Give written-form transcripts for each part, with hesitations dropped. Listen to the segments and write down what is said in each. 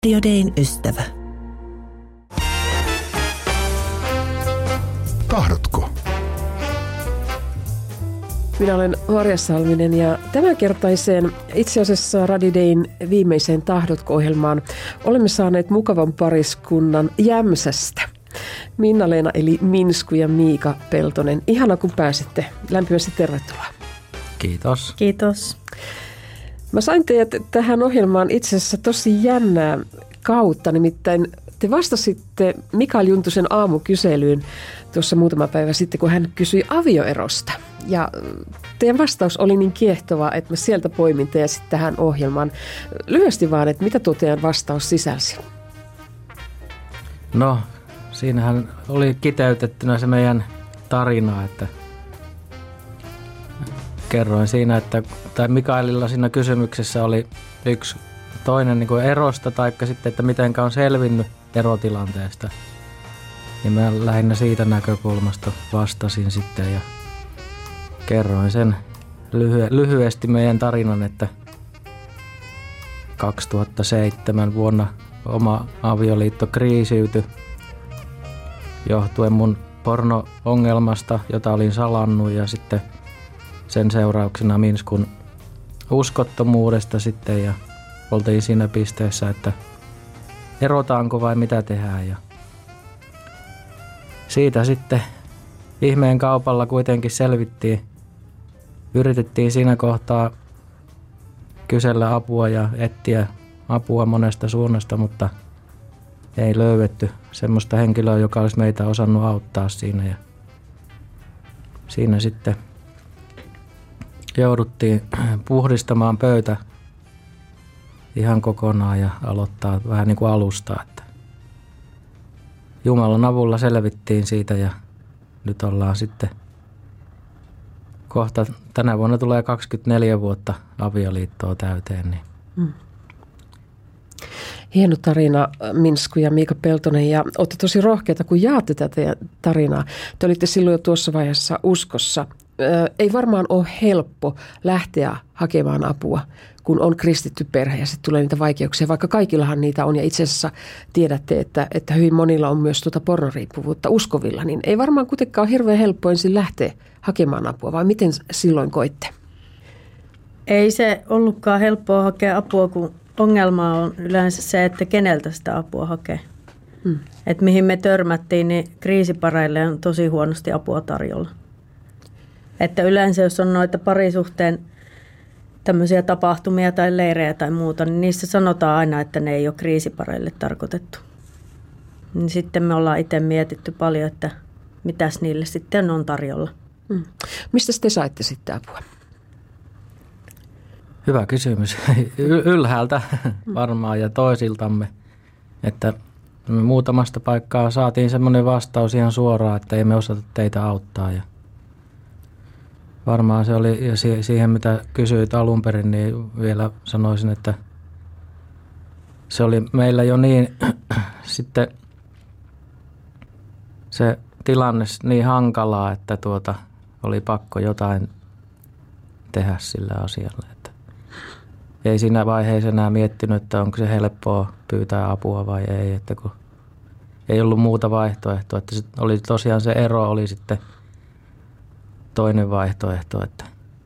Radio Dayn ystävä. Tahdotko? Minä olen Marja Salminen ja tämänkertaiseen itse asiassa Radio Dayn viimeiseen Tahdotko-ohjelmaan olemme saaneet mukavan pariskunnan Jämsästä. Minna-Leena eli Minsku ja Miika Peltonen. Ihana kun pääsitte. Lämpimästi tervetuloa. Kiitos. Kiitos. Mä sain teidät tähän ohjelmaan itse asiassa tosi jännää kautta, nimittäin te vastasitte Mikael Juntusen aamukyselyyn tuossa muutama päivä sitten, kun hän kysyi avioerosta. Ja teidän vastaus oli niin kiehtova, että mä sieltä poimin teidät sitten tähän ohjelmaan. Lyhyesti vaan, että mitä tuo teidän vastaus sisälsi? No, siinähän oli kiteytettynä se meidän tarina, että kerroin siinä, että Mikaelilla siinä kysymyksessä oli yksi toinen niin kuin erosta, taikka sitten, että mitenkä on selvinnyt erotilanteesta. Ja mä lähinnä siitä näkökulmasta vastasin sitten ja kerroin sen lyhyesti meidän tarinan, että 2007 vuonna oma avioliitto kriisiytyi johtuen mun porno-ongelmasta, jota olin salannut, ja sitten sen seurauksena Minskun uskottomuudesta sitten, ja oltiin siinä pisteessä, että erotaanko vai mitä tehdään. Ja siitä sitten ihmeen kaupalla kuitenkin selvittiin. Yritettiin siinä kohtaa kysellä apua ja etsiä apua monesta suunnasta, mutta ei löydetty semmoista henkilöä, joka olisi meitä osannut auttaa siinä. Ja siinä sitten jouduttiin puhdistamaan pöytä ihan kokonaan ja aloittaa vähän niin kuin alusta. Että Jumalan avulla selvittiin siitä ja nyt ollaan sitten kohta, tänä vuonna tulee 24 vuotta avioliittoa täyteen. Niin. Hieno tarina, Minsku ja Miika Peltonen, ja olette tosi rohkeita, kun jaatte tätä tarinaa. Te olitte silloin jo tuossa vaiheessa uskossa. Ei varmaan ole helppo lähteä hakemaan apua, kun on kristitty perhe ja sitten tulee niitä vaikeuksia, vaikka kaikillahan niitä on. Ja itse asiassa tiedätte, että hyvin monilla on myös pornoriippuvuutta uskovilla, niin ei varmaan kuitenkaan ole hirveän helppo ensin lähteä hakemaan apua, vai miten silloin koitte? Ei se ollutkaan helppoa hakea apua, kun ongelma on yleensä se, että keneltä sitä apua hakee. Että mihin me törmättiin, niin kriisipareille on tosi huonosti apua tarjolla. Että yleensä jos on noita parisuhteen tämmöisiä tapahtumia tai leirejä tai muuta, niin niissä sanotaan aina, että ne ei ole kriisipareille tarkoitettu. Niin sitten me ollaan itse mietitty paljon, että mitäs niille sitten on tarjolla. Mistä te saitte sitten apua? Hyvä kysymys. Ylhäältä varmaan ja toisiltamme, että me muutamasta paikkaa saatiin semmoinen vastaus ihan suoraan, että ei me osata teitä auttaa. Ja varmaan se oli, ja siihen mitä kysyit alun perin, niin vielä sanoisin, että se oli meillä jo niin sitten se tilanne niin hankalaa, että oli pakko jotain tehdä sillä asialla. Että ei siinä vaiheessa enää miettinyt, että onko se helppoa pyytää apua vai ei, että kun ei ollut muuta vaihtoehtoa. Että oli tosiaan se ero oli sitten toinen vaihtoehto. Että.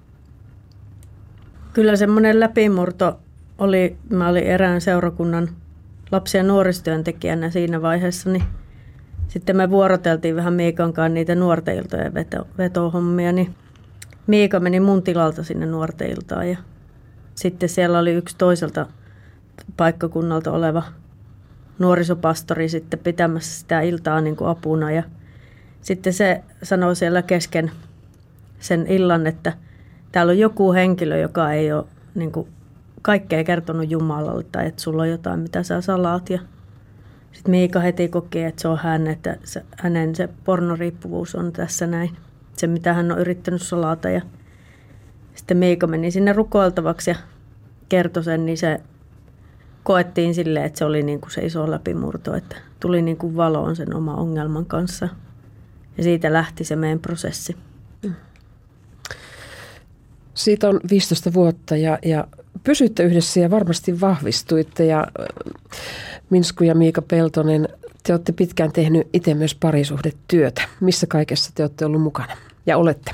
Kyllä semmoinen läpimurto oli, mä olin erään seurakunnan lapsi- ja nuorisotyöntekijänä siinä vaiheessa, niin sitten me vuoroteltiin vähän Miikan kanssa niitä nuorten iltojen vetohommia, niin Miika meni mun tilalta sinne nuorten iltaan ja sitten siellä oli yksi toiselta paikkakunnalta oleva nuorisopastori sitten pitämässä sitä iltaa niin kuin apuna ja sitten se sanoi siellä kesken sen illan, että täällä on joku henkilö, joka ei ole niin kuin kaikkea kertonut Jumalalle tai että sulla on jotain, mitä sä salaat. Ja sitten Miika heti koki, että se on hän, että hänen se pornoriippuvuus on tässä näin. Se, mitä hän on yrittänyt salata. Ja sitten Miika meni sinne rukoiltavaksi ja kertoi sen, niin se koettiin silleen, että se oli niin kuin se iso läpimurto, että tuli niin kuin valoon sen oma ongelman kanssa. Ja siitä lähti se meidän prosessi. Siitä on 15 vuotta ja pysyitte yhdessä ja varmasti vahvistuitte. Ja Minsku ja Miika Peltonen, te olette pitkään tehnyt itse myös parisuhdetyötä. Missä kaikessa te olette ollut mukana ja olette?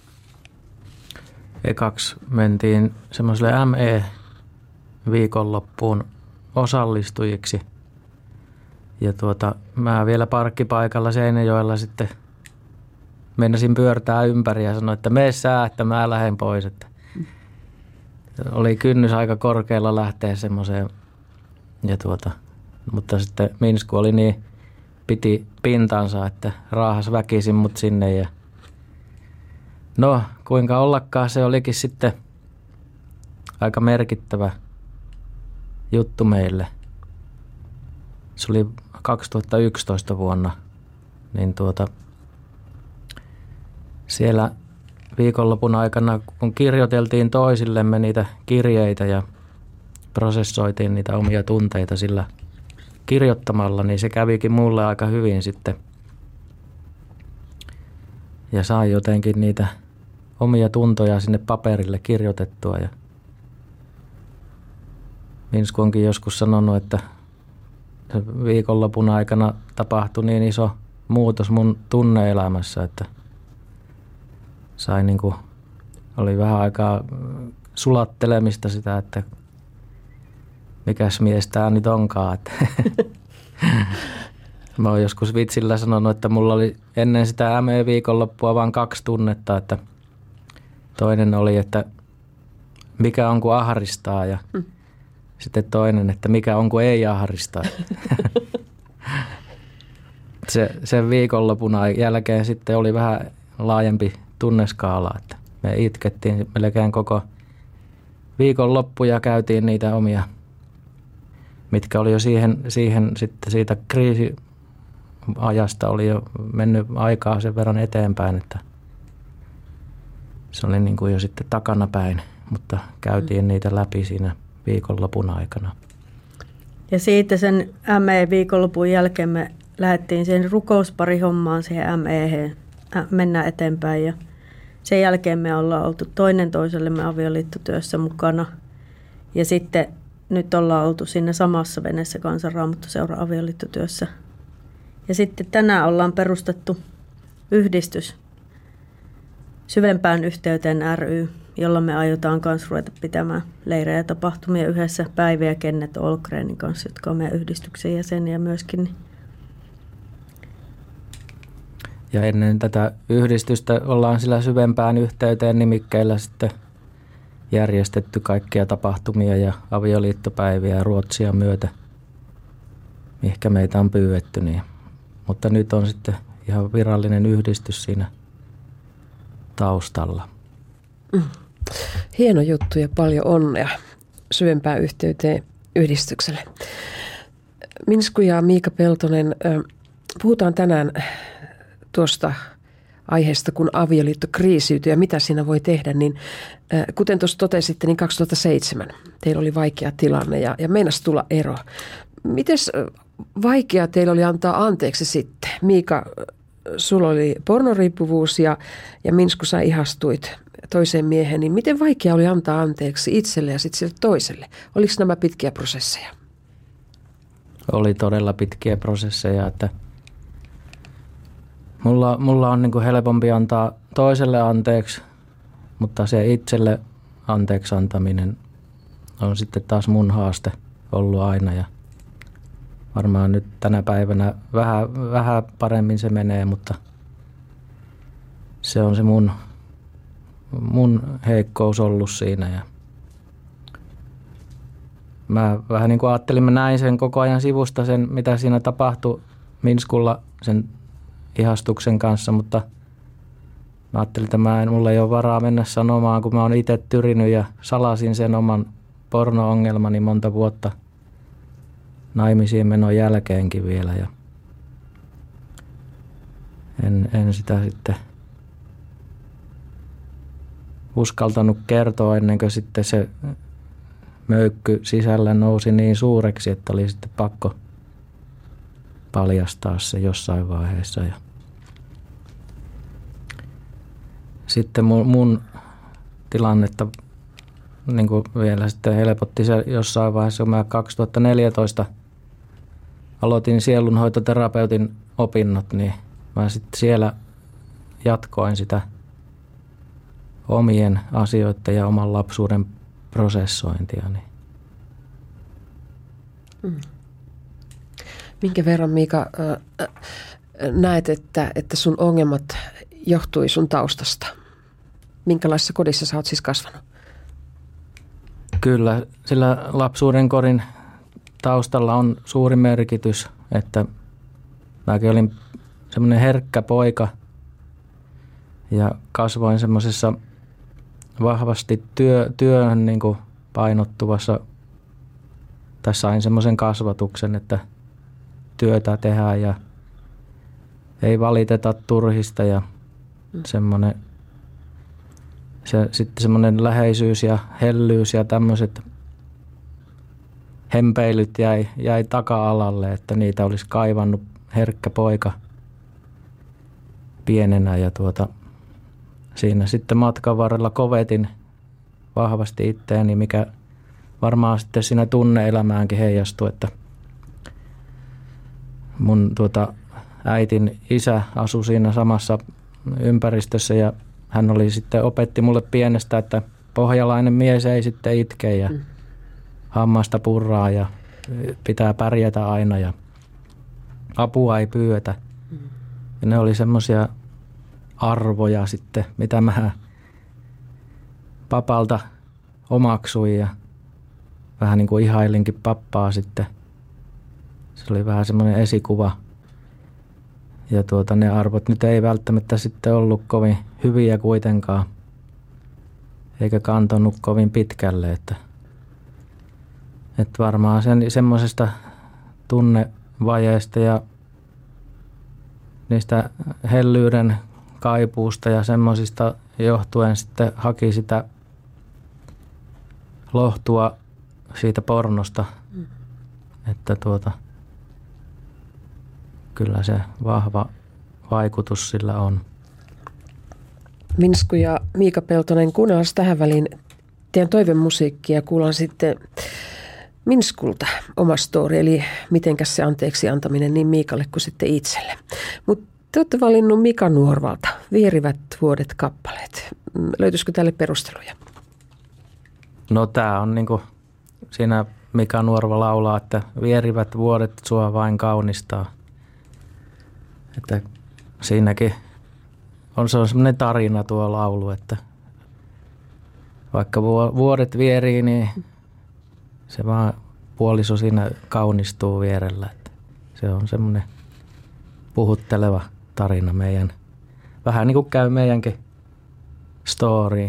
Ekaksi mentiin semmoiselle ME-viikonloppuun osallistujiksi. Ja mä vielä parkkipaikalla Seinäjoella sitten meinasin pyörtää ympäri ja sanoin, että mene sä, että mä lähden pois. Että oli kynnys aika korkealla lähteä semmoiseen. Ja mutta sitten Minsku oli niin, piti pintansa, että raahas väkisin mut sinne. Ja no, kuinka ollakaan, se olikin sitten aika merkittävä juttu meille. Se oli 2011 vuonna, niin siellä viikonlopun aikana, kun kirjoiteltiin toisillemme niitä kirjeitä ja prosessoitiin niitä omia tunteita sillä kirjoittamalla, niin se kävikin mulle aika hyvin sitten. Ja sain jotenkin niitä omia tuntoja sinne paperille kirjoitettua. Ja Minsku onkin joskus sanonut, että viikonlopun aikana tapahtui niin iso muutos mun tunneelämässä, että oli vähän aikaa sulattelemista sitä, että mikäs mies tää nyt onkaan. Että mä oon joskus vitsillä sanonut, että mulla oli ennen sitä ME-viikonloppua vain 2 tunnetta, että toinen oli, että mikä on kun ahristaa ja sitten toinen, että mikä on kun ei ahdista. Sen viikonlopun jälkeen sitten oli vähän laajempi tunneskaala, että me itkettiin melkein koko viikonloppu ja käytiin niitä omia, mitkä oli jo siihen sitten siitä kriisiajasta oli jo mennyt aikaa sen verran eteenpäin, että se oli niin kuin jo sitten takanapäin, mutta käytiin niitä läpi siinä viikonlopun aikana. Ja siitä sen ME-viikonlopun jälkeen me lähdettiin siihen rukousparihommaan siihen ME:hen. Mennään eteenpäin ja sen jälkeen me ollaan oltu toinen toisellemme avioliittotyössä mukana. Ja sitten nyt ollaan oltu siinä samassa veneessä Kansanraamattuseura avioliittotyössä. Ja sitten tänään ollaan perustettu yhdistys Syvempään yhteyteen ry, jolla me aiotaan myös ruveta pitämään leirejä ja tapahtumia yhdessä Päivi ja Kenneth Olgrenin kanssa, jotka on meidän yhdistyksen jäseniä myöskin. Ja ennen tätä yhdistystä ollaan sillä Syvempään yhteyteen nimikkeillä sitten järjestetty kaikkia tapahtumia ja avioliittopäiviä Ruotsia myötä, mihinkä meitä on pyydetty. Niin. Mutta nyt on sitten ihan virallinen yhdistys siinä taustalla. Hieno juttu ja paljon onnea Syvempään yhteyteen yhdistykselle. Minsku ja Miika Peltonen, puhutaan tänään tuosta aiheesta, kun avioliitto kriisiytyy ja mitä siinä voi tehdä, niin kuten tuossa totesitte, niin 2007 teillä oli vaikea tilanne ja meinasi tulla ero. Mites vaikea teillä oli antaa anteeksi sitten? Miika, sulla oli pornoriippuvuus ja Minsku, sä ihastuit toiseen mieheen, niin miten vaikea oli antaa anteeksi itselle ja sitten sille toiselle? Oliko nämä pitkiä prosesseja? Oli todella pitkiä prosesseja, että mulla on niin kuin helpompi antaa toiselle anteeksi, mutta se itselle anteeksi antaminen on sitten taas mun haaste ollut aina. Ja varmaan nyt tänä päivänä vähän paremmin se menee, mutta se on se mun heikkous ollut siinä. Ja mä vähän niin kuin ajattelin, mä näin sen koko ajan sivusta sen, mitä siinä tapahtui Minskulla sen ihastuksen kanssa, mutta mä ajattelin, että mulla ei ole varaa mennä sanomaan, kun mä oon itse tyrinyt ja salasin sen oman porno-ongelmani monta vuotta naimisiin menon jälkeenkin vielä. Ja en sitä sitten uskaltanut kertoa ennen kuin sitten se möykky sisällä nousi niin suureksi, että oli sitten pakko paljastaa se jossain vaiheessa. Ja sitten mun tilannetta niin kuin vielä sitten helpotti se jossain vaiheessa, kun mä 2014 aloitin sielunhoitoterapeutin opinnot, niin mä sitten siellä jatkoin sitä omien asioiden ja oman lapsuuden prosessointia. Niin. Minkä verran, Miika, näet, että sun ongelmat johtui sun taustasta? Minkälaisessa kodissa sä oot siis kasvanut? Kyllä, sillä lapsuuden kodin taustalla on suuri merkitys, että mäkin olin semmoinen herkkä poika ja kasvoin semmoisessa vahvasti työhön niin kuin painottuvassa, tai sain semmoisen kasvatuksen, että työtä tehdään ja ei valiteta turhista ja semmoinen, sitten semmoinen läheisyys ja hellyys ja tämmöiset hempeilyt jäi taka-alalle, että niitä olisi kaivannut herkkä poika pienenä ja siinä sitten matkan varrella kovetin vahvasti itteeni, mikä varmaan sitten siinä tunne-elämäänkin heijastui, että mun äitin isä asui siinä samassa ympäristössä ja hän oli sitten opetti mulle pienestä, että pohjalainen mies ei sitten itke ja hammasta purraa ja pitää pärjätä aina ja apua ei pyydetä. Ja ne oli semmoisia arvoja sitten, mitä mä papalta omaksuin ja vähän niin kuin ihailinkin pappaa sitten. Se oli vähän semmoinen esikuva. Ja ne arvot nyt ei välttämättä sitten ollut kovin hyviä kuitenkaan, eikä kantanut kovin pitkälle, että varmaan semmoisesta tunnevajeesta ja niistä hellyyden kaipuusta ja semmoisista johtuen sitten haki sitä lohtua siitä pornosta, että kyllä se vahva vaikutus sillä on. Minsku ja Miika Peltonen, kuunnellaan tähän väliin teidän toivemusiikkia. Kuullaan sitten Minskulta oma story, eli mitenkäs se anteeksi antaminen niin Miikalle kuin sitten itselle. Mutta te olette valinnut Mika Nuorvalta Vierivät vuodet kappaleet. Löytyisikö tälle perusteluja? No tää on niinku siinä Mika Nuorva laulaa, että vierivät vuodet sua vain kaunistaa. Että siinäkin se on semmoinen tarina tuo laulu, että vaikka vuodet vierii, niin se vaan puoliso siinä kaunistuu vierellä. Että se on semmoinen puhutteleva tarina meidän, vähän niin kuin käy meidänkin storyin.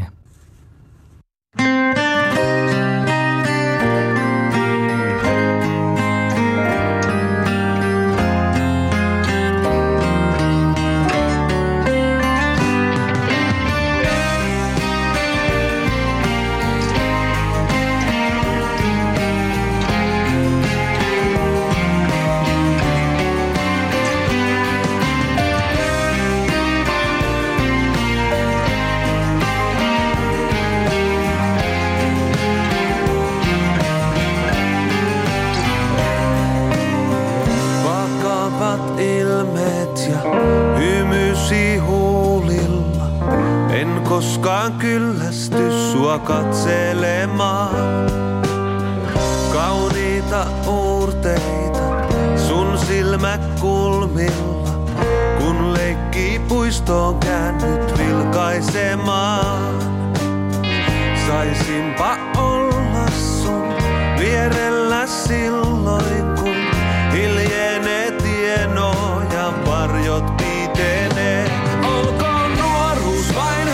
Koskaan kyllästy sua katselemaan. Kauniita uurteita sun silmäkulmilla, kun leikkii puistoon käännyt vilkaisemaan. Saisinpa olla sun vierellä silloin, kun hiljenee tieno ja varjot pitenee. Olkoon nuoruus vain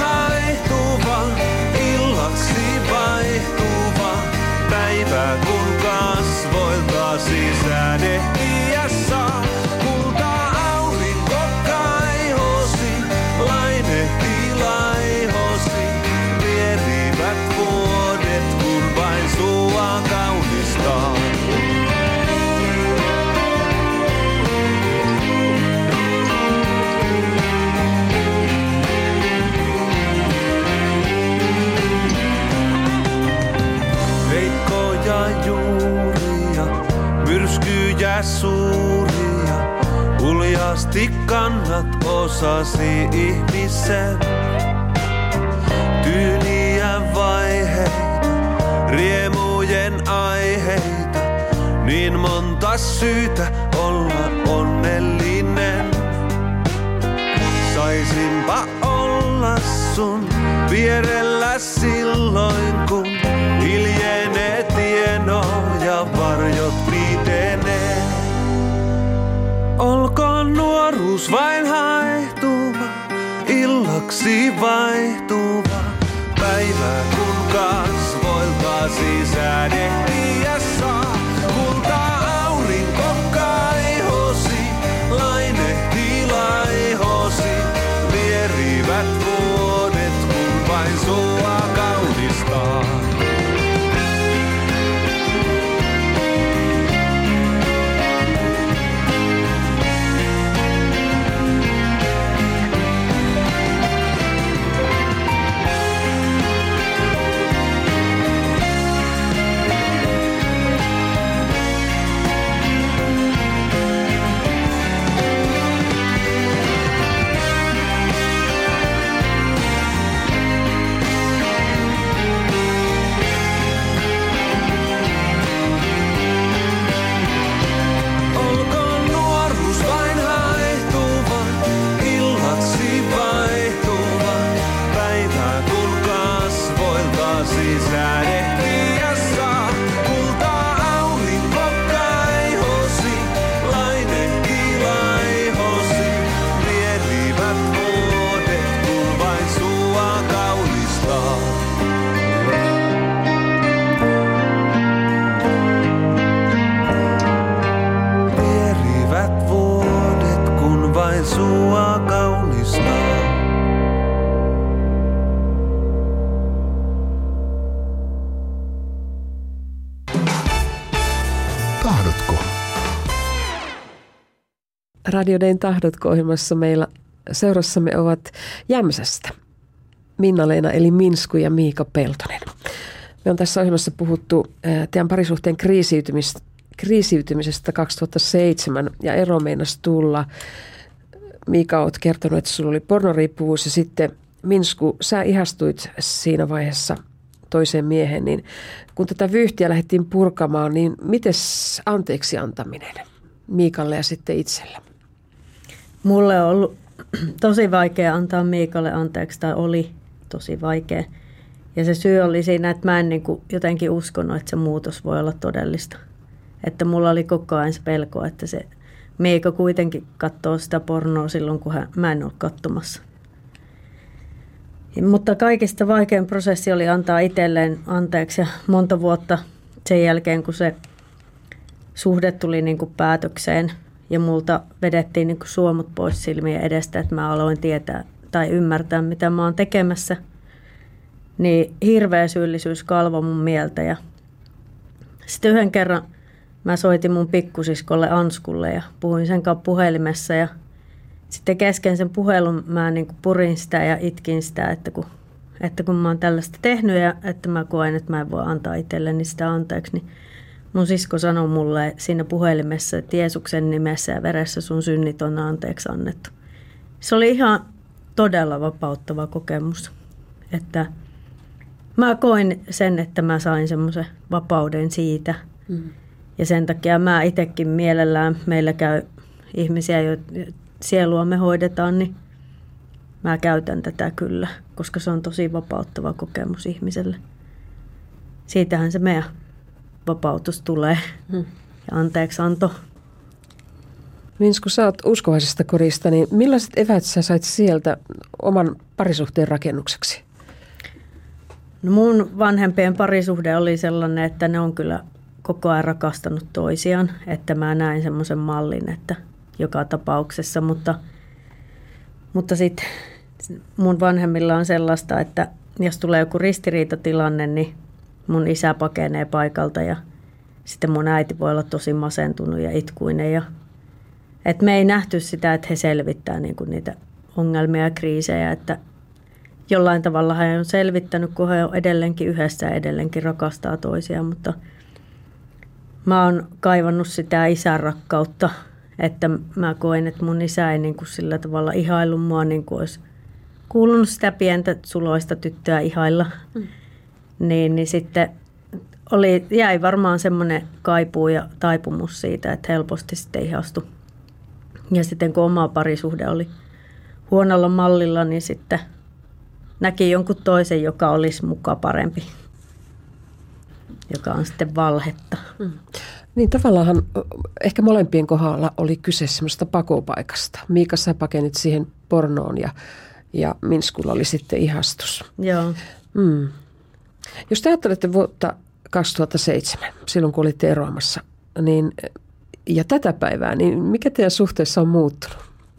illaksi vaihtuva päivä, kun kasvoiltasi sädehtii ja saa. Kultaa aurinko kaihosi, lainehtii laihosi. Vierivät vuodet, kun vain sua kaunistaa. suuri ja uljasti kannat osasi ihmisen. Tyyniä vaiheita, riemujen aiheita, niin monta syytä olla onnellinen. Saisinpa olla sun vierellä silloin, kun hiljenee tieno ja varjot pitenee. Olkoon nuoruus vain haihtuva, illaksi vaihtuva päivä, kun kasvoiltasi sädehtiä saa. Kultaa aurinko kaihosi, lainehtii laihosi, vierivät vuodet, kun vain sua kaunistaa. Sua kaunistaa. Tahdotko? Radio Dayn Tahdotko-ohjelmassa meillä seurassamme ovat Jämsästä Minna-Leena eli Minsku ja Miika Peltonen. Me on tässä ohjelmassa puhuttu teidän parisuhteen kriisiytymisestä 2007 ja ero meinasi tulla. Miika, olet kertonut, että sulla oli pornoriippuvuus ja sitten Minsku, sä ihastuit siinä vaiheessa toiseen mieheen, niin kun tätä vyyhtiä lähdettiin purkamaan, niin mites anteeksi antaminen Miikalle ja sitten itsellä? Mulle on ollut tosi vaikea antaa Miikalle anteeksi, tai oli tosi vaikea. Ja se syy oli siinä, että mä en niin kuin jotenkin uskonut, että se muutos voi olla todellista. Että mulla oli koko ajan se pelko, että se Miika kuitenkin katsoo sitä pornoa silloin, kun mä en ole katsomassa. Mutta kaikista vaikein prosessi oli antaa itselleen anteeksi ja monta vuotta sen jälkeen, kun se suhde tuli niin kuin päätökseen ja multa vedettiin niin kuin suomut pois silmien edestä, että mä aloin tietää tai ymmärtää, mitä mä oon tekemässä, niin hirveä syyllisyys kalvoi mun mieltä. Ja sitten yhden kerran mä soitin mun pikkusiskolle Anskulle ja puhuin sen kanssa puhelimessa ja sitten kesken sen puhelun mä niin kuin purin sitä ja itkin sitä, että kun mä oon tällaista tehnyt ja että mä koen, että mä en voi antaa itselleni sitä anteeksi, niin mun sisko sanoi mulle siinä puhelimessa, että Jeesuksen nimessä ja veressä sun synnit on anteeksi annettu. Se oli ihan todella vapauttava kokemus, että mä koin sen, että mä sain semmoisen vapauden siitä. Ja sen takia mä itsekin mielellään, meillä käy ihmisiä, joita sielua me hoidetaan, niin mä käytän tätä kyllä, koska se on tosi vapauttava kokemus ihmiselle. Siitähän se meidän vapautus tulee ja anteeksianto. Minsku, sä oot uskovaisesta korista, niin millaiset eväät sä sait sieltä oman parisuhteen rakennukseksi? No mun vanhempien parisuhde oli sellainen, että ne on kyllä koko ajan rakastanut toisiaan, että mä näin semmoisen mallin, että joka tapauksessa, mutta sitten mun vanhemmilla on sellaista, että jos tulee joku ristiriitatilanne, niin mun isä pakenee paikalta ja sitten mun äiti voi olla tosi masentunut ja itkuinen. Että me ei nähty sitä, että he selvittää niinku niitä ongelmia ja kriisejä, että jollain tavalla he on selvittänyt, kun he on edelleenkin yhdessä ja edelleenkin rakastaa toisiaan, mä oon kaivannut sitä isän rakkautta, että mä koen, että mun isä ei niin kuin sillä tavalla ihaillut mua, niin kuin olisi kuulunut sitä pientä suloista tyttöä ihailla. Niin sitten jäi varmaan semmoinen kaipuu ja taipumus siitä, että helposti sitten ihastui. Ja sitten kun oma parisuhde oli huonolla mallilla, niin sitten näki jonkun toisen, joka olisi muka parempi, joka on sitten valhetta. Niin tavallaan ehkä molempien kohdalla oli kyse semmoista pakopaikasta. Miika, sä pakenit siihen pornoon ja Minskulla oli sitten ihastus. Joo. Jos te ajattelette vuotta 2007, silloin kun olitte eroamassa, niin, ja tätä päivää, niin mikä teidän suhteessa on muuttunut?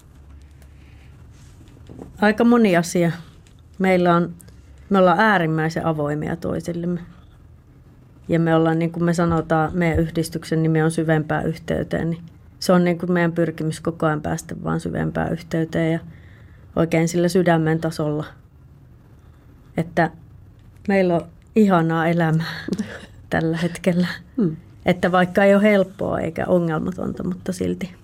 Aika moni asia. Me ollaan äärimmäisen avoimia toisillemme. Ja me ollaan, niin kuin me sanotaan, meidän yhdistyksen nimi on syvempää yhteyteen. Niin se on niin kuin meidän pyrkimys koko ajan päästä vaan syvempää yhteyteen ja oikein sillä sydämen tasolla. Että meillä on ihanaa elämää tällä hetkellä. Että vaikka ei ole helppoa eikä ongelmatonta, mutta silti.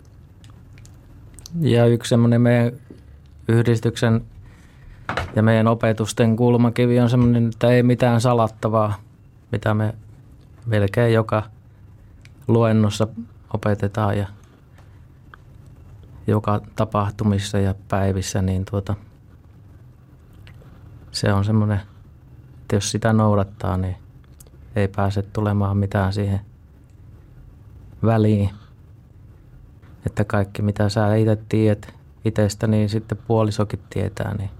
Ja yksi semmoinen meidän yhdistyksen ja meidän opetusten kulmakivi on semmoinen, että ei mitään salattavaa, mitä me melkein joka luennossa opetetaan ja joka tapahtumissa ja päivissä, niin se on semmoinen, että jos sitä noudattaa, niin ei pääse tulemaan mitään siihen väliin. Että kaikki, mitä sä itse tiedät itsestä, niin sitten puolisokin tietää, niin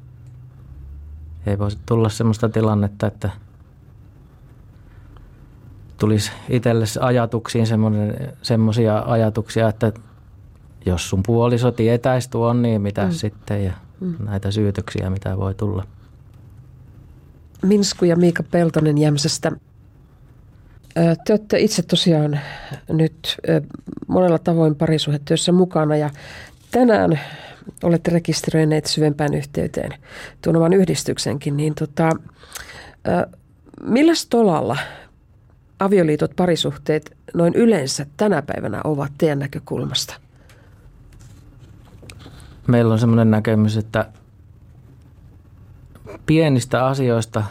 ei voisi tulla semmoista tilannetta, että tulisi itselle ajatuksiin semmoisia ajatuksia, että jos sun puoliso tietäisi tuon, niin mitä sitten ja näitä syytöksiä, mitä voi tulla. Minsku ja Miika Peltonen Jämsästä. Te olette itse tosiaan nyt monella tavoin parisuhdetyössä mukana ja tänään olette rekisteröineet syvempään yhteyteen tuon oman yhdistyksenkin. Niin milläs tolalla avioliitot, parisuhteet noin yleensä tänä päivänä ovat teidän näkökulmasta? Meillä on semmoinen näkemys, että pienistä asioista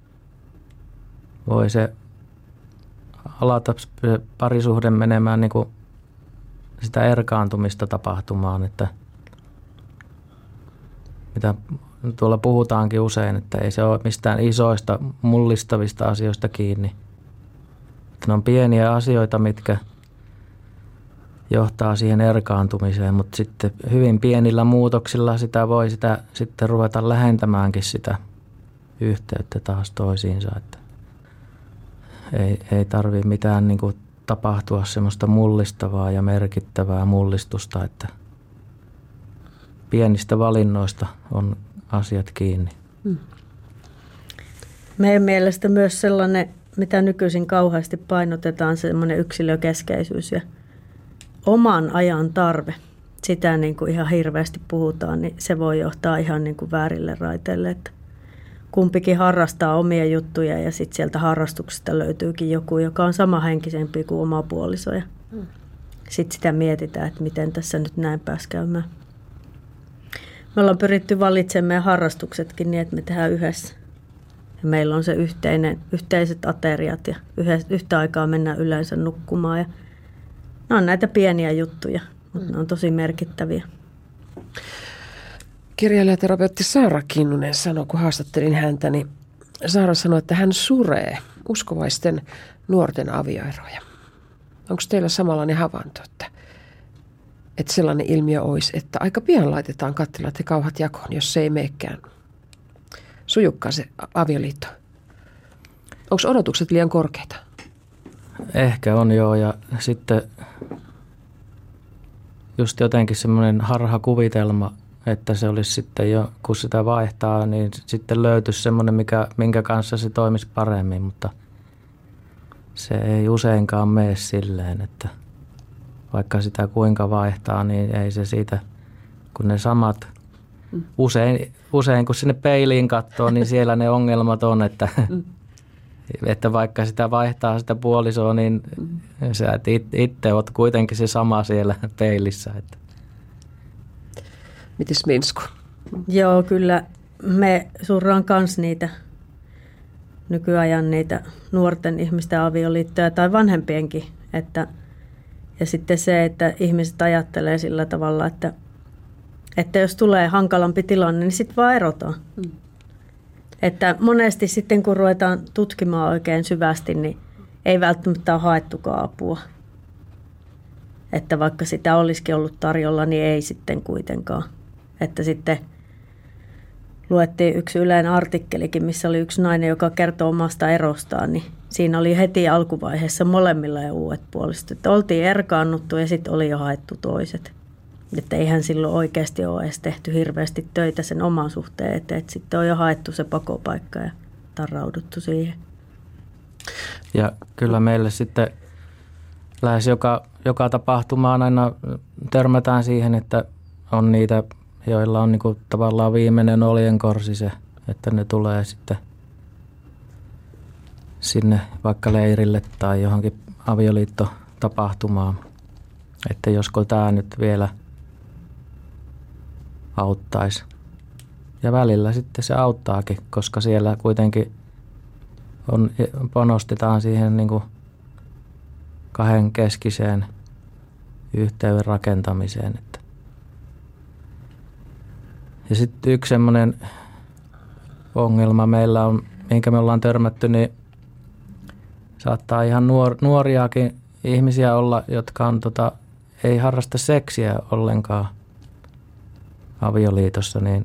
voi se alata parisuhde menemään niin kuin sitä erkaantumista tapahtumaan, että mitä tuolla puhutaankin usein, että ei se ole mistään isoista mullistavista asioista kiinni. Että ne on pieniä asioita, mitkä johtaa siihen erkaantumiseen, mutta sitten hyvin pienillä muutoksilla sitä voi sitten ruveta lähentämäänkin sitä yhteyttä taas toisiinsa. Että ei tarvitse mitään niin kuin tapahtua semmoista mullistavaa ja merkittävää mullistusta, että pienistä valinnoista on asiat kiinni. Meidän mielestä myös sellainen, mitä nykyisin kauheasti painotetaan, semmoinen yksilökeskeisyys ja oman ajan tarve. Sitä niin kuin ihan hirveästi puhutaan, niin se voi johtaa ihan niin kuin väärille raiteille, että kumpikin harrastaa omia juttuja ja sitten sieltä harrastuksesta löytyykin joku, joka on samahenkisempi kuin oma puoliso. Ja sitten sitä mietitään, että miten tässä nyt näin pääsi käymään. Me ollaan pyritty valitsemaan meidän harrastuksetkin niin, että me tehdään yhdessä. Ja meillä on se yhteiset ateriat ja yhtä aikaa mennään yleensä nukkumaan. Ja ne on näitä pieniä juttuja, mutta ne on tosi merkittäviä. Kirjailijaterapeutti Saara Kinnunen sanoi, kun haastattelin häntä, niin Saara sanoi, että hän suree uskovaisten nuorten avioeroja. Onko teillä samanlainen havainto, että sellainen ilmiö olisi, että aika pian laitetaan kattilat ja kauhat jakoon, jos se ei meekään sujukkaan se avioliitto? Onko odotukset liian korkeita? Ehkä on joo, ja sitten just jotenkin semmoinen harhakuvitelma, että se olisi sitten jo, kun sitä vaihtaa, niin sitten löytyisi semmoinen, minkä kanssa se toimisi paremmin, mutta se ei useinkaan mene silleen, että vaikka sitä kuinka vaihtaa, niin ei se siitä, kun ne samat, usein kun sinne peiliin katsoo, niin siellä ne ongelmat on, että Että vaikka sitä vaihtaa sitä puolisoa, niin sä itse oot kuitenkin se sama siellä peilissä. Että. Mites Minsku? Joo, kyllä me surraan kans niitä nykyajan niitä nuorten ihmisten avioliittoja tai vanhempienkin. Ja sitten se, että ihmiset ajattelee sillä tavalla, että jos tulee hankalampi tilanne, niin sitten vaan erotaan. Että monesti sitten kun ruvetaan tutkimaan oikein syvästi, niin ei välttämättä ole haettukaan apua. Että vaikka sitä olisikin ollut tarjolla, niin ei sitten kuitenkaan. Että sitten luettiin yksi Ylen artikkelikin, missä oli yksi nainen, joka kertoo omasta erostaan, niin siinä oli heti alkuvaiheessa molemmilla jo uudet puolisot. Että oltiin erkaannuttu ja sitten oli jo haettu toiset. Että eihän silloin oikeasti ole edes tehty hirveästi töitä sen oman suhteen eteen. Että sitten on jo haettu se pakopaikka ja tarrauduttu siihen. Ja kyllä meille sitten lähes joka tapahtumaan aina törmätään siihen, että on niitä, joilla on niinku tavallaan viimeinen oljenkorsi se, että ne tulee sitten sinne vaikka leirille tai johonkin avioliittotapahtumaan. Että josko tämä nyt vielä auttaisi. Ja välillä sitten se auttaakin, koska siellä kuitenkin panostetaan siihen niin kuin kahden keskiseen yhteyden rakentamiseen. Ja sitten yksi semmoinen ongelma meillä on, minkä me ollaan törmätty, niin saattaa ihan nuoriakin ihmisiä olla, jotka on, ei harrasta seksiä ollenkaan avioliitossa, niin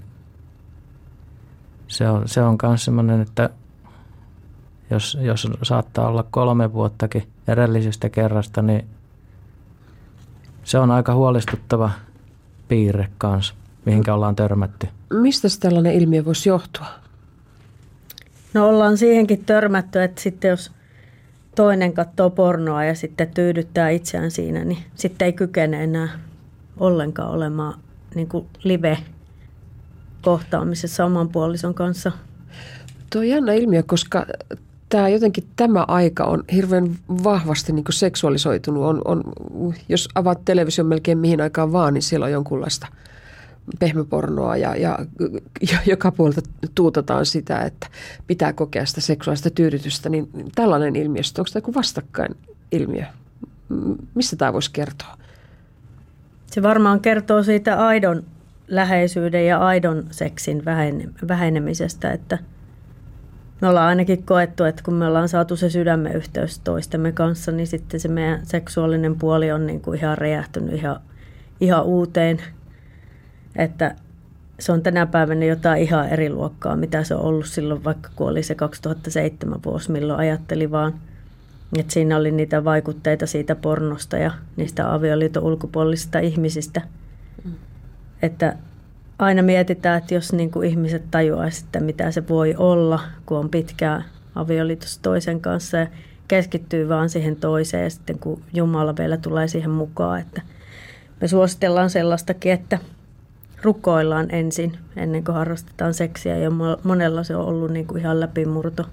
se on myös semmoinen, että jos saattaa olla 3 vuottakin edellisestä kerrasta, niin se on aika huolestuttava piirre kanssa, mihinkä ollaan törmätty. Mistä tällainen ilmiö voisi johtua? No ollaan siihenkin törmätty, että sitten jos toinen katsoo pornoa ja sitten tyydyttää itseään siinä, niin sitten ei kykene enää ollenkaan olemaan niin kuin live-kohtaamisessa oman puolison kanssa. Tuo on jännä ilmiö, koska tämä aika on hirveän vahvasti niin kuin seksuaalisoitunut. Jos avaat television melkein mihin aikaan vaan, niin siellä on jonkunlaista pehmäpornoa ja joka puolelta tuutataan sitä, että pitää kokea sitä seksuaalista tyydytystä. Niin tällainen ilmiö, onko tämä joku vastakkain ilmiö? Mistä tämä voisi kertoa? Se varmaan kertoo siitä aidon läheisyyden ja aidon seksin vähenemisestä, että me ollaan ainakin koettu, että kun me ollaan saatu se sydämen yhteys toistemme kanssa, niin sitten se meidän seksuaalinen puoli on niin kuin ihan räjähtynyt ihan uuteen. Että se on tänä päivänä jotain ihan eri luokkaa, mitä se on ollut silloin, vaikka kun oli se 2007 vuosi, milloin ajatteli vaan, että siinä oli niitä vaikutteita siitä pornosta ja niistä avioliiton ulkopuolisista ihmisistä. Että aina mietitään, että jos niin kuin ihmiset tajuaisivat, että mitä se voi olla, kun on pitkään avioliitossa toisen kanssa ja keskittyy vaan siihen toiseen ja sitten kun Jumala vielä tulee siihen mukaan. Että me suositellaan sellaistakin, että rukoillaan ensin ennen kuin harrastetaan seksiä ja monella se on ollut niin kuin ihan läpimurto.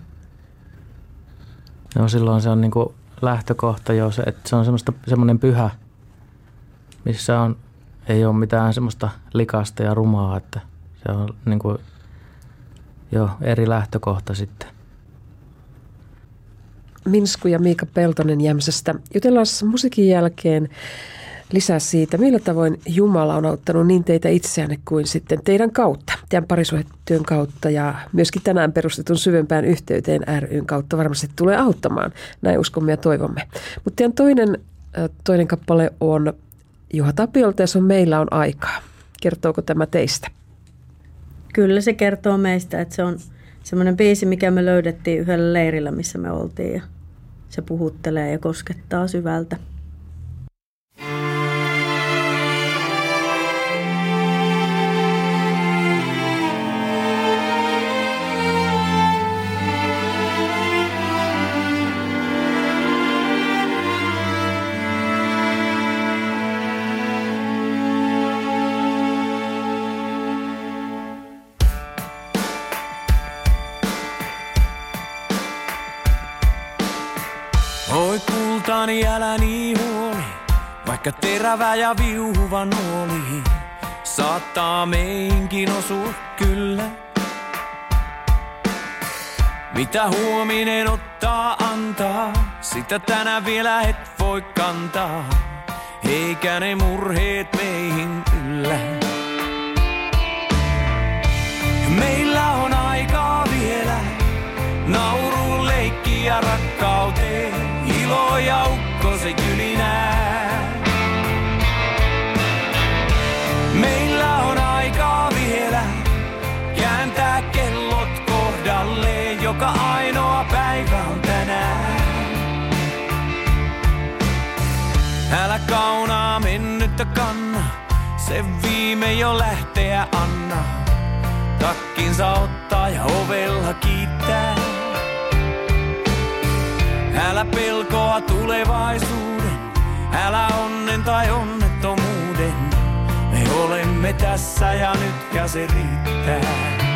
No silloin se on niin kuin lähtökohta jo, että se on semmoinen pyhä, missä ei ole mitään semmoista likasta ja rumaa, että se on niin kuin jo eri lähtökohta sitten. Minsku ja Miika Peltonen Jämsästä. Jutellaan musiikin jälkeen lisää siitä, millä tavoin Jumala on auttanut niin teitä itseänne kuin sitten teidän kautta, teidän parisuhdetyön kautta ja myöskin tänään perustetun syvempään yhteyteen ry:n kautta varmasti tulee auttamaan. Näin uskomme ja toivomme. Mutta teidän toinen kappale on Juha Tapiolta ja se on Meillä on aikaa. Kertooko tämä teistä? Kyllä se kertoo meistä, että se on semmoinen biisi, mikä me löydettiin yhdellä leirillä, missä me oltiin ja se puhuttelee ja koskettaa syvältä. Poikani älä niin huoli, vaikka terävä ja viuhuva nuoli saattaa meinkin osua kyllä. Mitä huominen ottaa antaa, sitä tänään vielä et voi kantaa, eikä ne murheet meihin yllä. Meillä on aikaa vielä, nauruun, leikki ja rakkauteen, ilo ja ukkosen kylinää. Meillä on aikaa vielä, kääntää kellot kohdalleen, joka ainoa päivä on tänään. Älä kaunaa mennyttä kanna, se viime jo lähteä anna. Takkinsa ottaa ja ovella kiittää. Älä pelkoa tulevaisuuden, älä onnen tai onnettomuuden. Me olemme tässä ja nyt ja se riittää.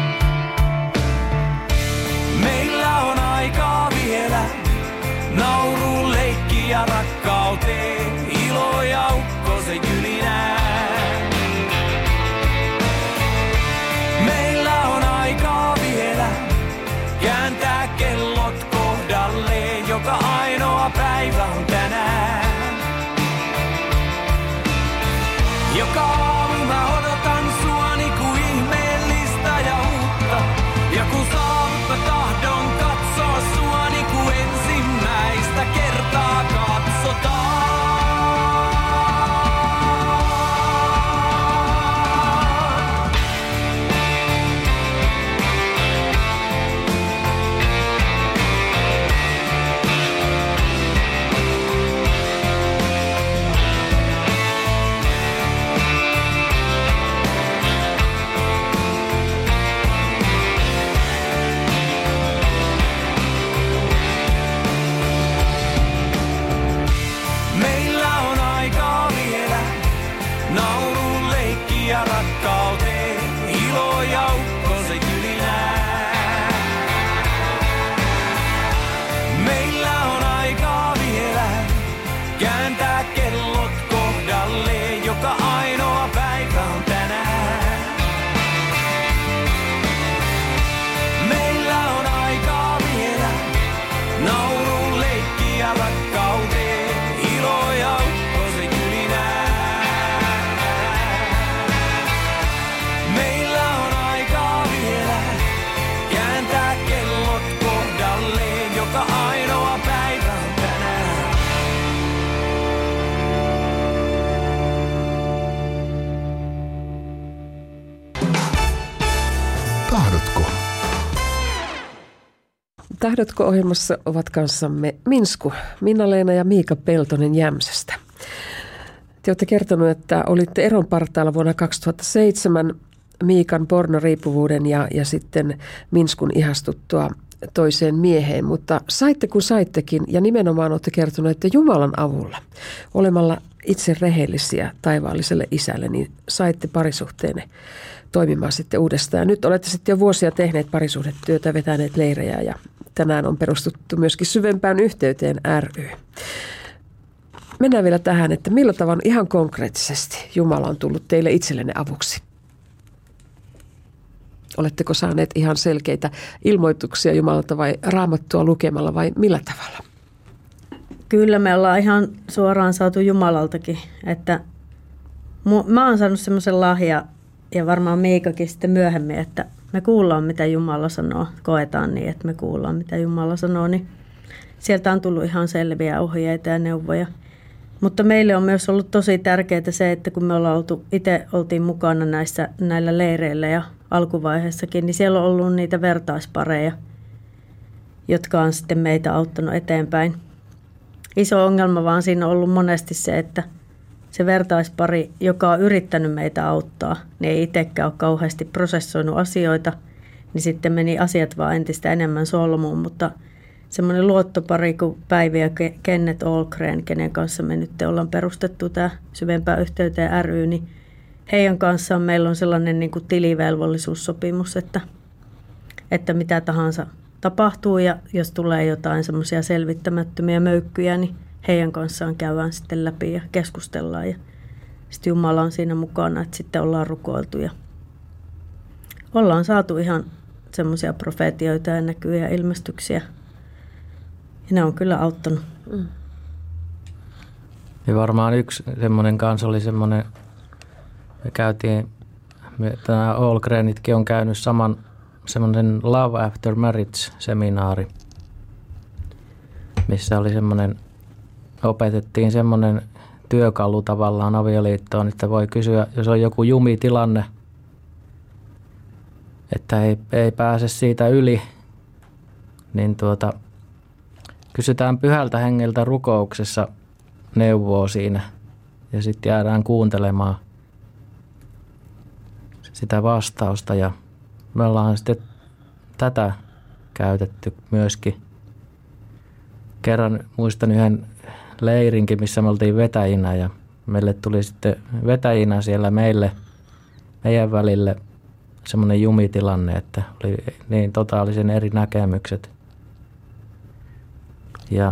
Meillä on aikaa vielä, nauruun, leikki ja rakkauteen, ilo ja ukkosen kylinää. Meillä on aikaa vielä, kääntää kellot kohdalleen, joka ainoa päivä on tänään. Joka aamu mä odotan sua niinku ihmeellistä ja uutta. Ja kun saavut mä tahdon katsoa sua niinku ensimmäistä kertaa katsotaan. Nauruun, leikki ja rakkauteen, ilo ja ukkosen kylinää. Meillä on aikaa vielä, kääntää kellot kohdalleen, joka ainoa päivä on tänään. Meillä on aikaa vielä, nauruun, leikki ja rakkauteen, ilo ja ukkosen kylinää. Meillä on aikaa vielä, kääntää kellot kohdalleen, joka ainoa päivä on tänään. Tahdotko? Tahdotko-ohjelmassa ovat kanssamme Minsku, Minna-Leena ja Miika Peltonen Jämsästä. Te olette kertonut, että olitte eron partaalla vuonna 2007 Miikan pornoriippuvuuden ja sitten Minskun ihastuttua toiseen mieheen. Mutta saitte kun saittekin ja nimenomaan olette kertonut, että Jumalan avulla olemalla itse rehellisiä taivaalliselle isälle, niin saitte parisuhteenne toimimaan sitten uudestaan. Ja nyt olette sitten jo vuosia tehneet parisuhdetyötä, vetäneet leirejä ja tänään on perustuttu myöskin Syvempään yhteyteen ry. Mennään vielä tähän, että millä tavalla ihan konkreettisesti Jumala on tullut teille itsellenne avuksi? Oletteko saaneet ihan selkeitä ilmoituksia Jumalalta vai Raamattua lukemalla vai millä tavalla? Kyllä me ollaan ihan suoraan saatu Jumalaltakin, että mä oon saanut semmoisen lahja ja varmaan Miikakin sitten myöhemmin, että me kuullaan mitä Jumala sanoo, koetaan niin, että me kuullaan mitä Jumala sanoo, niin sieltä on tullut ihan selviä ohjeita ja neuvoja. Mutta meille on myös ollut tosi tärkeää se, että kun me itse oltiin mukana näillä leireillä ja alkuvaiheessakin, niin siellä on ollut niitä vertaispareja, jotka on sitten meitä auttanut eteenpäin. Iso ongelma vaan siinä on ollut monesti se, että se vertaispari, joka on yrittänyt meitä auttaa, niin ei itsekään ole kauheasti prosessoinut asioita, niin sitten meni asiat vaan entistä enemmän solmuun, mutta semmoinen luottopari kuin Päivi ja Kenneth Ahlgren, kenen kanssa me nyt ollaan perustettu tämä Syvempään yhteyteen ry, niin heidän kanssaan meillä on sellainen niin kuin tilivelvollisuussopimus, että mitä tahansa tapahtuu ja jos tulee jotain semmoisia selvittämättömiä möykkyjä, niin heidän kanssaan käydään sitten läpi ja keskustellaan. Ja sitten Jumala on siinä mukana, että sitten ollaan rukoiltu ja ollaan saatu ihan semmoisia profeetioita ja näkyviä ja ilmestyksiä. Ja ne on kyllä auttanut. Ja varmaan yksi semmoinen kanssa oli semmoinen, me käytiin, tämä Allgrenitkin on käynyt semmoinen Love After Marriage-seminaari, missä oli semmoinen, opetettiin semmoinen työkalu tavallaan avioliittoon, että voi kysyä, jos on joku jumitilanne, että ei pääse siitä yli, niin kysytään Pyhältä Hengeltä rukouksessa neuvoa siinä ja sitten jäädään kuuntelemaan sitä vastausta ja me ollaan sitten tätä käytetty myöskin. Kerran muistan yhden leirinkin, missä me oltiin vetäjinä ja meille tuli sitten vetäjinä siellä meidän välille semmoinen jumitilanne, että oli niin totaalisen eri näkemykset. Ja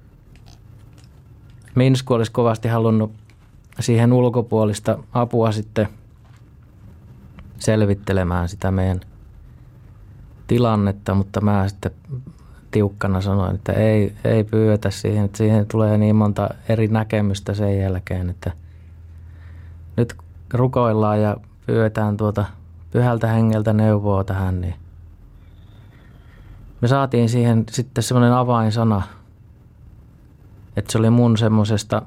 Minsku olisi kovasti halunnut siihen ulkopuolista apua sitten selvittelemään sitä meidän tilannetta, mutta mä sitten tiukkana sanoin, että ei pyydetä siihen, että siihen tulee niin monta eri näkemystä sen jälkeen, että nyt rukoillaan ja pyydetään Pyhältä Hengeltä neuvoa tähän, niin me saatiin siihen sitten semmoinen avainsana, että se oli mun semmosesta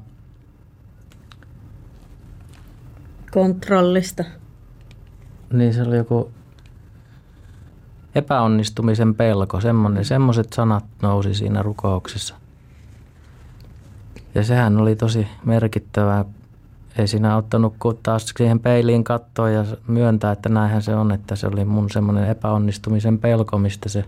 kontrollista. Niin se oli joku epäonnistumisen pelko, semmoiset sanat nousi siinä rukouksessa. Ja sehän oli tosi merkittävää. Ei siinä auttanut kuin taas siihen peiliin katsoa ja myöntää, että näinhän se on, että se oli mun semmoinen epäonnistumisen pelko, mistä se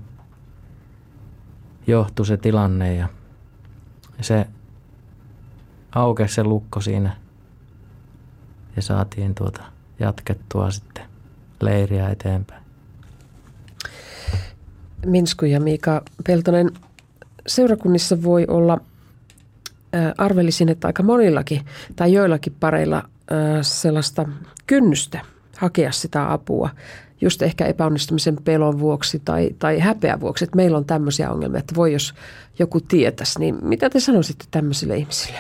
johtui se tilanne ja se aukesi se lukko siinä ja saatiin jatkettua sitten leiriä eteenpäin. Minsku ja Miika Peltonen, seurakunnissa voi olla, arvelisin, että aika monillakin tai joillakin pareilla sellaista kynnystä hakea sitä apua, just ehkä epäonnistumisen pelon vuoksi tai häpeän vuoksi, että meillä on tämmöisiä ongelmia, että voi jos joku tietäisi, niin mitä te sanoisitte tämmöisille ihmisille?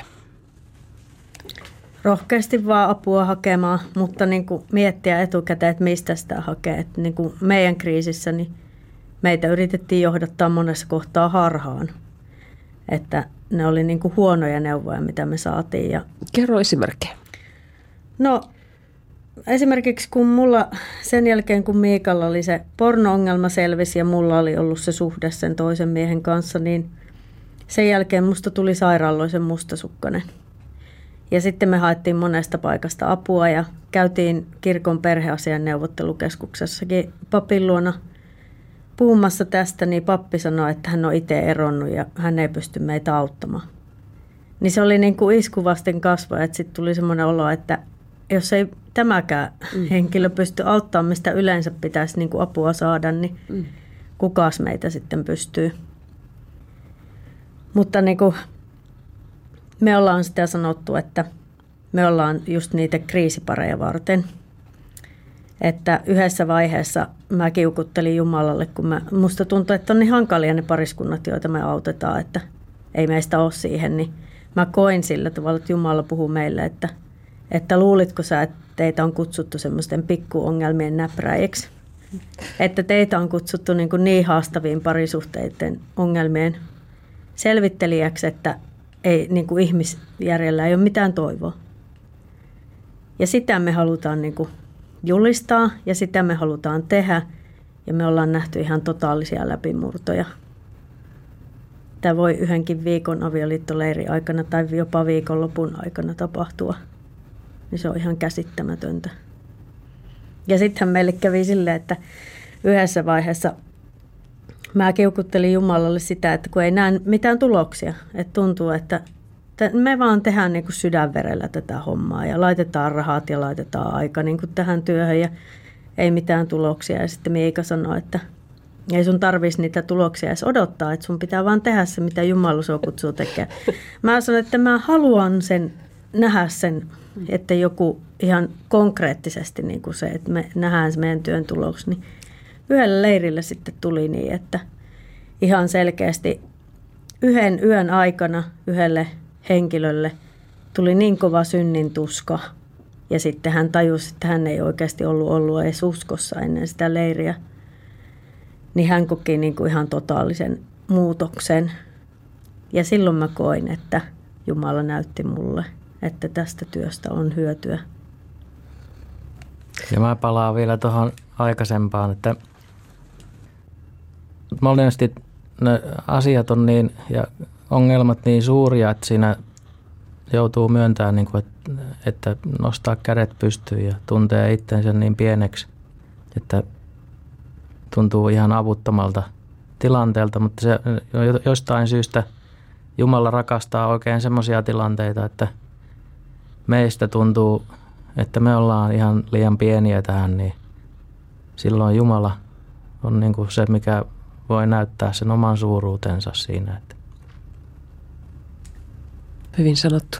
Rohkeasti vaan apua hakemaan, mutta niin kuin miettiä etukäteen, että mistä sitä hakee. Että niin kuin meidän kriisissä niin meitä yritettiin johdattaa monessa kohtaa harhaan. Että ne oli niin kuin huonoja neuvoja, mitä me saatiin. Ja kerro esimerkkejä. No esimerkiksi kun mulla sen jälkeen, kun Miikalla oli se porno-ongelma selvisi ja mulla oli ollut se suhde sen toisen miehen kanssa, niin sen jälkeen musta tuli sairaaloisen mustasukkainen. Ja sitten me haettiin monesta paikasta apua ja käytiin kirkon perheasian neuvottelukeskuksessakin papin luona puhumassa tästä, niin pappi sanoi, että hän on itse eronnut ja hän ei pysty meitä auttamaan. Niin se oli niin kuin isku vasten kasvoja, että sitten tuli semmoinen olo, että jos ei tämäkään henkilö pysty auttamaan, mistä yleensä pitäisi niin kuin apua saada, niin kukas meitä sitten pystyy. Mutta niin kuin me ollaan sitä sanottu, että me ollaan just niitä kriisipareja varten. Että yhdessä vaiheessa mä kiukuttelin Jumalalle, kun musta tuntui, että on niin hankalia ne pariskunnat, joita me autetaan, että ei meistä ole siihen. Niin mä koin sillä tavalla, että Jumala puhuu meille, että luulitko sä, että teitä on kutsuttu semmoisten pikkuongelmien näpräjiksi. Että teitä on kutsuttu niin haastaviin parisuhteiden ongelmien selvittelijäksi, että ei, niin kuin ihmisjärjellä ei ole mitään toivoa. Ja sitä me halutaan niin kuin julistaa ja sitä me halutaan tehdä. Ja me ollaan nähty ihan totaalisia läpimurtoja. Tämä voi yhdenkin viikon avioliittoleiri aikana tai jopa viikonlopun aikana tapahtua. Niin se on ihan käsittämätöntä. Ja sittenhän meille kävi silleen, että yhdessä vaiheessa mä kiukuttelin Jumalalle sitä, että kun ei näe mitään tuloksia. Että tuntuu, että me vaan tehdään niin kuin sydänverellä tätä hommaa ja laitetaan rahat ja laitetaan aika niin kuin tähän työhön ja ei mitään tuloksia. Ja sitten Miika sanoi, että Ei sun tarvitsisi niitä tuloksia edes odottaa, että sun pitää vaan tehdä se, mitä Jumala sua kutsuu tekemään. Mä sanon, että mä haluan nähdä sen, että joku ihan konkreettisesti niin kuin se, että me nähdään se meidän työn tuloksi. Niin yhdellä leirillä sitten tuli niin, että ihan selkeästi yhden yön aikana yhdelle henkilölle tuli niin kova synnin tuska. Ja sitten hän tajusi, että hän ei oikeasti ollut edes uskossa ennen sitä leiriä. Niin hän koki niin kuin ihan totaalisen muutoksen. Ja silloin mä koin, että Jumala näytti mulle, että tästä työstä on hyötyä. Ja mä palaan vielä tuohon aikaisempaan, että monesti ne asiat on niin ja ongelmat niin suuria, että siinä joutuu myöntämään, niin kuin, että nostaa kädet pystyyn ja tuntee itsensä niin pieneksi, että tuntuu ihan avuttomalta tilanteelta, mutta se jostain syystä Jumala rakastaa oikein semmoisia tilanteita, että meistä tuntuu, että me ollaan ihan liian pieniä tähän, niin silloin Jumala on niin kuin se, mikä voi näyttää sen oman suuruutensa siinä. Hyvin sanottu.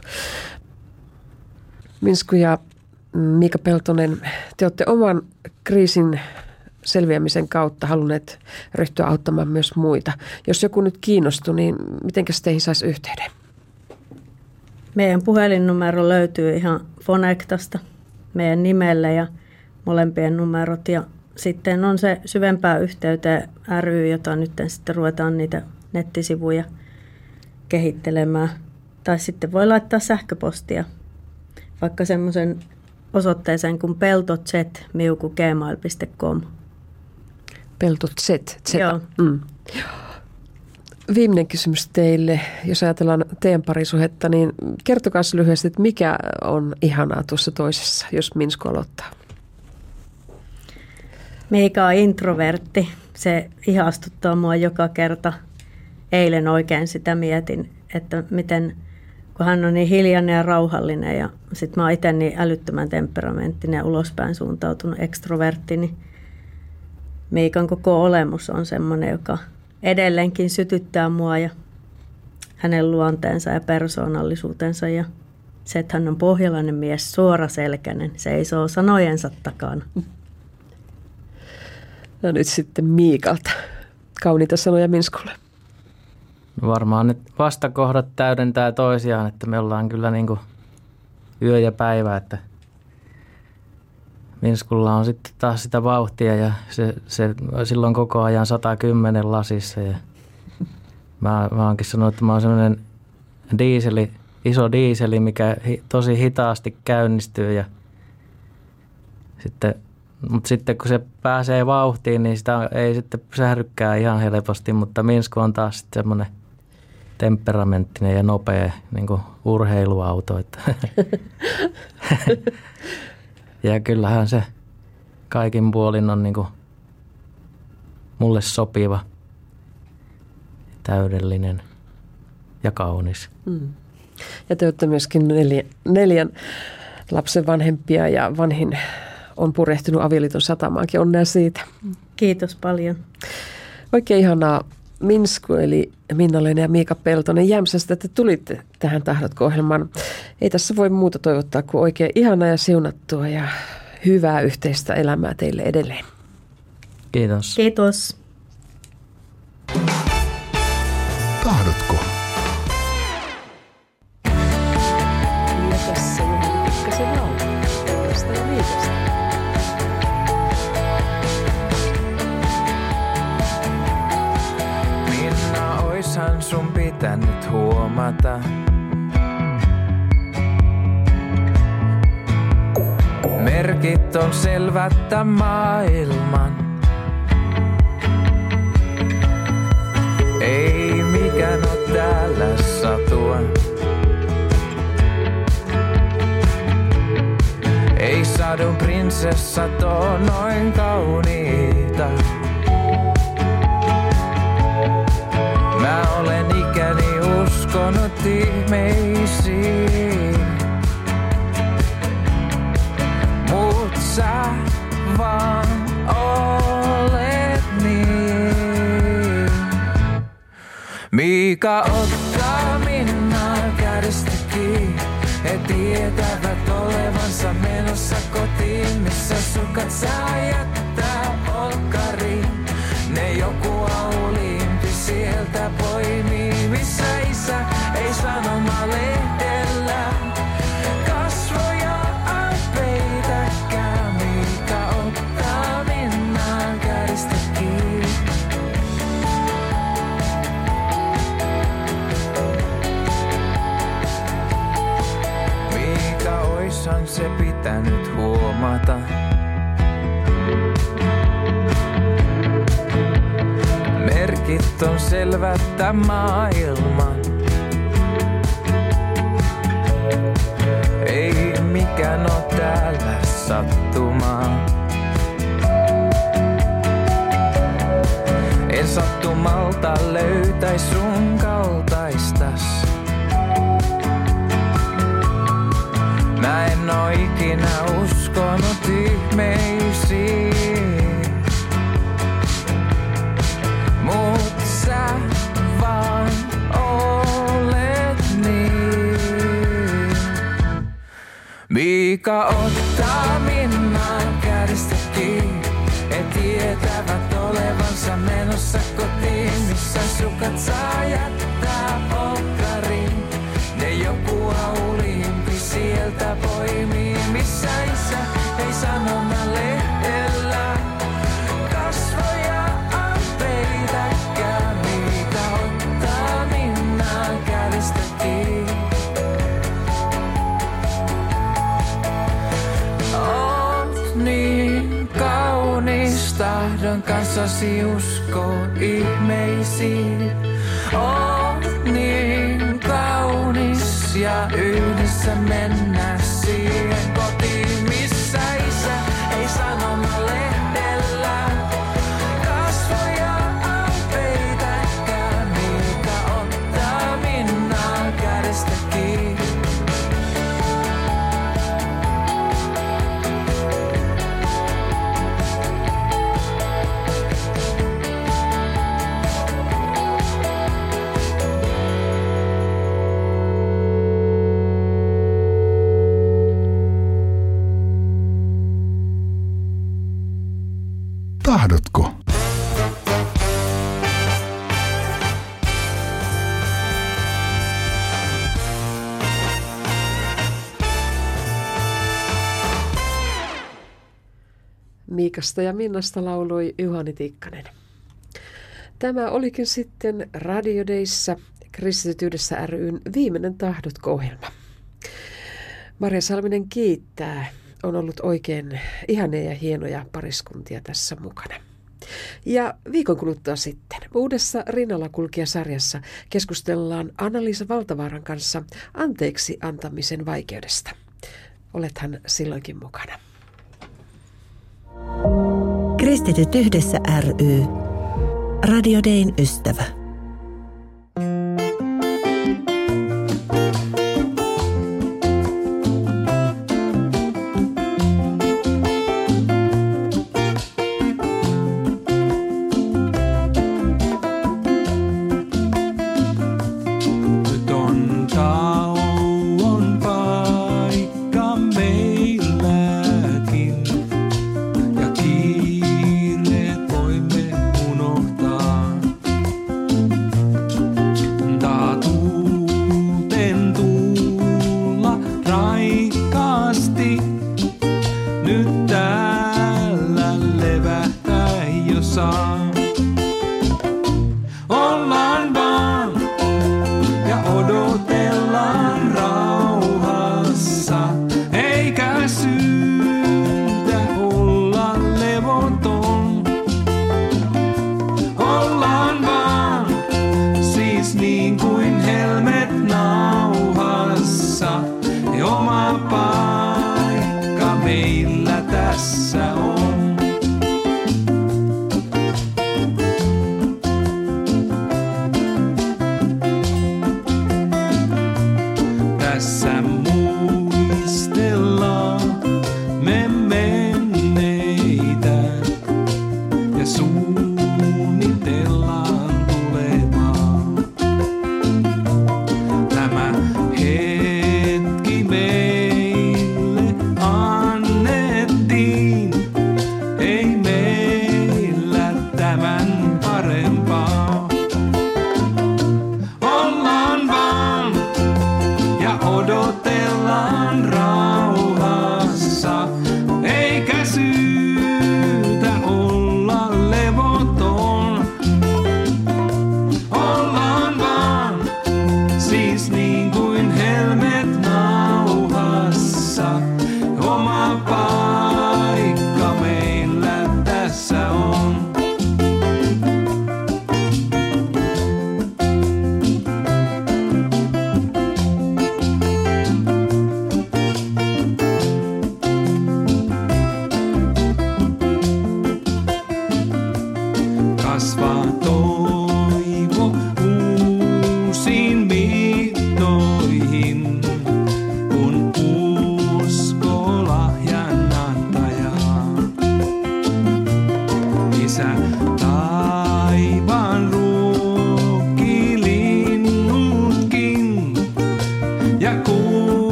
Minsku ja Miika Peltonen, te olette oman kriisin selviämisen kautta halunneet ryhtyä auttamaan myös muita. Jos joku nyt kiinnostui, niin mitenkäs teihin saisi yhteyden? Meidän puhelinnumero löytyy ihan Fonectasta, meidän nimellä ja molempien numerot. Ja sitten on se syvempää yhteyteen ry, jota nyt sitten ruvetaan niitä nettisivuja kehittelemään. Tai sitten voi laittaa sähköpostia vaikka semmoisen osoitteeseen kuin peltozet@gmail.com. Peltozet. Joo. Viimeinen kysymys teille. Jos ajatellaan teidän parisuhdetta, niin kertokaa lyhyesti, että mikä on ihanaa tuossa toisessa, jos Minsku aloittaa. Miika on introvertti. Se ihastuttaa mua joka kerta. Eilen oikein sitä mietin, että miten, kun hän on niin hiljainen ja rauhallinen ja sitten mä oon itse niin älyttömän temperamenttinen ja ulospäin suuntautunut ekstrovertti, niin Miikan koko olemus on semmoinen, joka edelleenkin sytyttää mua ja hänen luonteensa ja persoonallisuutensa ja se, että hän on pohjalainen mies, suoraselkäinen, seisoo sanojensa takana. No nyt sitten Miikalta. Kauniita sanoja Minskulle. Varmaan nyt vastakohdat täydentää toisiaan, että me ollaan kyllä niin kuin yö ja päivä, että Minskulla on sitten taas sitä vauhtia ja se silloin koko ajan 110 lasissa ja mä oonkin sanonut, että mä oon semmoinen iso diiseli, mikä tosi hitaasti käynnistyy ja mutta sitten kun se pääsee vauhtiin, niin sitä ei sitten sährykään ihan helposti, mutta Minsku on taas sitten semmoinen temperamenttinen ja nopea niin kuin urheiluauto. Ja kyllähän se kaikin puolin on niin kuin mulle sopiva, täydellinen ja kaunis. Ja te olette myöskin neljän lapsen vanhempia ja vanhin on purehtunut avioliiton satamaankin. Onnea siitä. Kiitos paljon. Oikein ihanaa Minsku eli Minna-Leena ja Miika Peltonen Jämsästä, että tulitte tähän Tahdotko-ohjelmaan. Ei tässä voi muuta toivottaa kuin oikein ihanaa ja siunattua ja hyvää yhteistä elämää teille edelleen. Kiitos. Kiitos. Tahdotko? Ja tässä Juhani Pikkasen laulu. Tästä ja Miikasta. Minna, oishan sun pitänyt huomata. Merkit on selvät tämän maailman. Ei mikään oo täällä satua. Ei sadun prinsessat oo noin kauniita. Mä olen ikäni uskonut ihmeisiin. Mut sä vaan olet niin. Miika ottaa Minnaa kädestä kiinni. He tietävät olevansa menossa kotiin, missä sukat saa jättää olkariin. Ne joku auliimpi sieltä poimii, missä isä ei sanomalehdellä kasvoja peitäkään. Miika ottaa Minnaan kädestä kiinni. Miika oishan se pitänyt huomata. Merkit on selvät tämän maailman. Ei mikään oo täällä sattumaa. En sattumalta löytäis sun kaltaistas. Mä en oo ikinä uskonut ihmeisiin. Mut sä vaan olet niin. Miika ottaa Minnaan kädestä kiinni. He tietävät olevansa menossa kotiin, missä sukat saa jättää olkariin. Ne joku auliimpi sieltä poimii, missä isä ei sanomalehdellä kasvoja peitäkään. Miika ottaa Minnaan kädestä kiinni. Oot niin kaunis, tahdon kanssasi uskoo ihmeisiin. Oot niin kaunis ja yhdessä mennä siihen kotiin, missä isä ei sanomalehdellä kasvoja peitäkään. Miika ottaa Minnaan kädestä kiinni. Tahdotko? Miikasta ja Minnasta lauloi Juhani Tikkanen. Tämä olikin sitten Radio Dayssä Kristityydessä ry:n viimeinen Tahdotko-ohjelma. Maria Salminen kiittää. On ollut oikein ihania ja hienoja pariskuntia tässä mukana. Ja viikon kuluttua sitten uudessa Rinnalla-kulkija-sarjassa keskustellaan Anna-Liisa Valtavaaran kanssa anteeksi antamisen vaikeudesta. Olethan silloinkin mukana. Kristityt yhdessä ry. Radio Dayn ystävä. suunnitellaan tulevaa.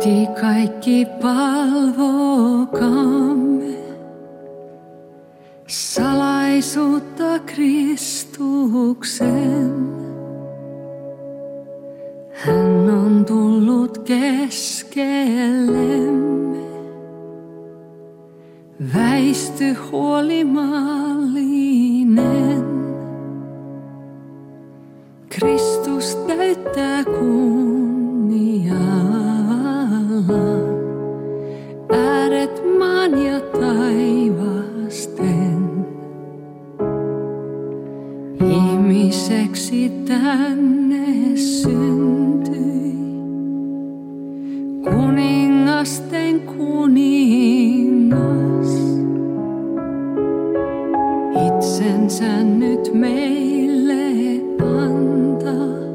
Kaikki palvokaamme salaisuutta Kristuksen. Hän on tullut keskellemme, väisty huolimallinen. Kristus täyttää kunniaa. Ääret maan ja taivasten, ihmiseksi tänne syntyi, kuningasten kuningas. Itsensä nyt meille antaa,